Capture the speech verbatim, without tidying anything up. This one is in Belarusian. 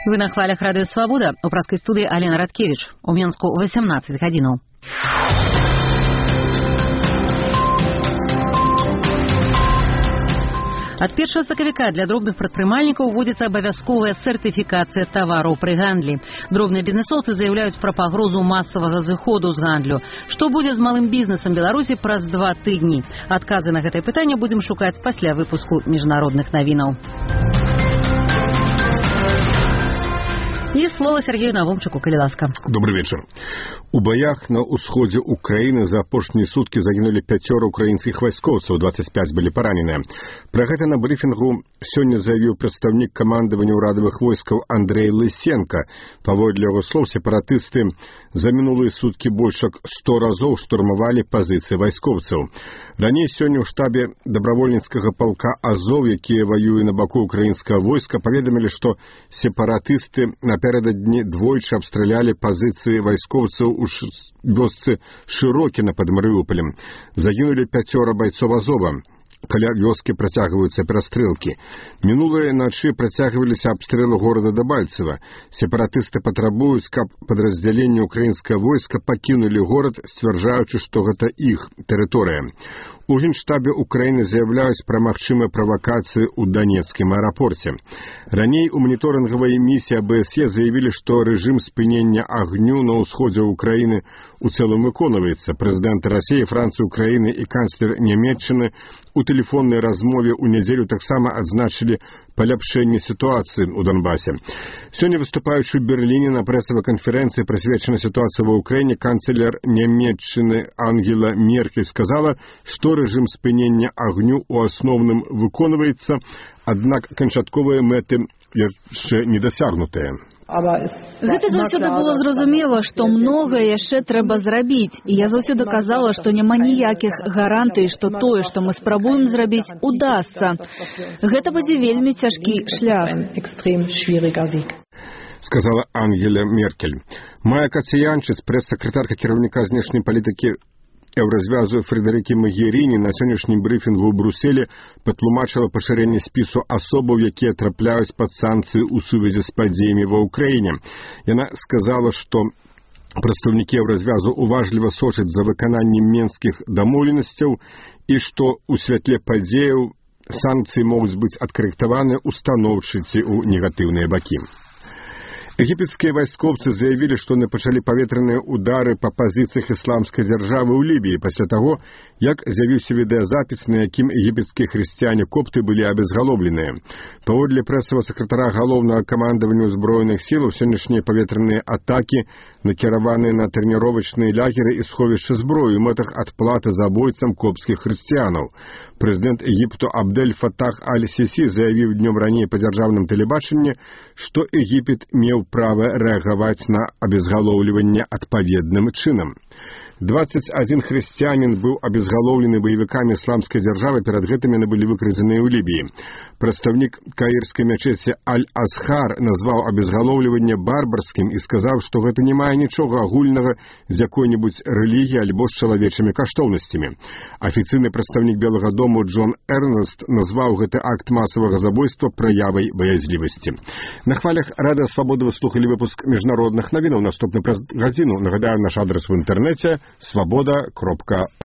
Вы на хвалях радыё «Свабода». У праскай студыі Алена Радкевіч. У Менску восемнадцать гадзінаў. Ад першага сакавіка для дробных прадпрымальнікаў уводзіцца абавязковая сертыфікацыя тавараў пры гандлі. Дробныя бізнесоўцы заяўляюць пра пагрозу масавага зыходу з гандлю. Што будзе з малым бізнесам Беларусі праз два тыдні? Адказы на гэтае пытанне будзем шукаць пасля выпуску міжнародных навінаў. И слово Сергею Навумчику, калі ласка. Добрый вечер. У боях на усходе Украины за апошнія сутки загинули пяцёра украинских вайскоўцаў, двадцать пять были пораненыя. Про гэта на брифингу сёння заявіў прадстаўнік камандавання ўрадавых войскаў Андрей Лысенко. Паводле яго слоў, сепаратысты за мінулыя суткі больш як сто разоў штурмавалі пазіцыі вайскоўцаў. Раней сёння ў штабе добровольніцкага полка Азов, якія ваюе на баку украінскага войска, паведамілі, што сепаратысты напярэдадні двойчы абстралялі пазіцыі вайскоўцаў у вёсцы Шырокіна пад Марыуполем. Загінулі пяцёра байцоў Азова. Каля вёскі працягваюцца перастрэлкі. Мінулыя начы працягваліся абстрэлы горада Дабальцева. Сепаратысты патрабуюць, каб падраздзяленне украінскага войска пакінулі горад, сцвярджаючы, што гэта іх тэрыторыя. У Генштабе Украіны заявляюць пра магчымыя правакацыі ў Данецкім аэрапорце. Раней у маніторынгавай місіі А Б С Е заявілі, што рэжым спынення агню на ўсходзе Украіны у цэлым выконваецца. Прэзідэнты Расіі, Францыі, Украіны і канцлер Нямецчыны у тэлефоннай размове ў нядзелю таксама адзначылі паляпшэнне сітуацыі ў Донбасе. Сёння, выступаючы ў Берліне на прэсавай канферэнцыі, прысвечанай сітуацыі ва Ўкраіне, канцлер Нямецчыны Ангела Меркель сказала, што рэжым спынення агню ў асноўным выконваецца, аднак канчатковыя мэты яшчэ не дасягнутыя. Гэта заўсёды было зразумела, што многае яшчэ трэба зрабіць. І я заўсёды казала, што няма ніякіх гарантый, што тое, што мы спрабуем зрабіць, удасца. Гэта будзе вельмі цяжкі шлях. Сказала Ангела Меркель. Майя Кацянчыц, прэс-сакратарка кіраўніка знешняй палітыкі Еўразвязу Фредерікі Магеріні, на сённяшнім брыфінгу ў Брюсселі патлумачыла пашырэнне спісу асобаў, якія трапляюць пад санкцыі ў сувязі з падзеямі ва Ўкраіне. Яна сказала, што прадстаўнікі Еўразвязу уважліва сочаць за выкананнем менскіх дамоўленасцяў і што ў святле падзеяў санкцыі могуць быць адкарэктаваны ў станоўчыя ці ў негатыўныя бакі. Егіпетскія вайскоўцы заявілі, што яны пачалі паветраныя ўдары па пазіцыях ісламскай дзяржавы ў Лібіі пасля таго, як з'явіўся відэазапіс, на якім егіпетскія хрысціяне-копты былі абезгалоўленыя. Паводле прэсавага сакратара галоўнага камандавання ўзброеных сілаў, сённяшнія паветраныя атакі накіраваны на трэніровачныя лагеры і сховішча зброі ў мэтах адплаты забойцам копскіх хрысціянаў. Прэзідэнт Егіпту Абдель Фатах Аль-Сісі заявіў днём раней па дзяржаўным тэлебачанні, што Егіпет меў права рэагаваць на абезгалоўліванне адпаведным чынам. двадцать один хрысціянін быў абезгалоўлены баевікамі ісламскай дзяржавы, перад гэтым яны былі выкрадзеныя ў Лібіі. Прадстаўнік каірскай мячэці Аль-Азхар назваў абезгалоўліванне барбарскім і сказаў, што гэта не мае нічога агульнага з якой-небудзь рэлігіяй альбо з чалавечымі каштоўнасцямі. Афіцыйны прадстаўнік Белага дому Джон Эрнест назваў гэты акт масавага забойства праявай баязлівасці. На хвалях радыё «Свабода» вы слухалі выпуск міжнародных навінаў. Наступны праз гадзіну. Нагадаю, наш адрес в інтэрнэце свобода кропка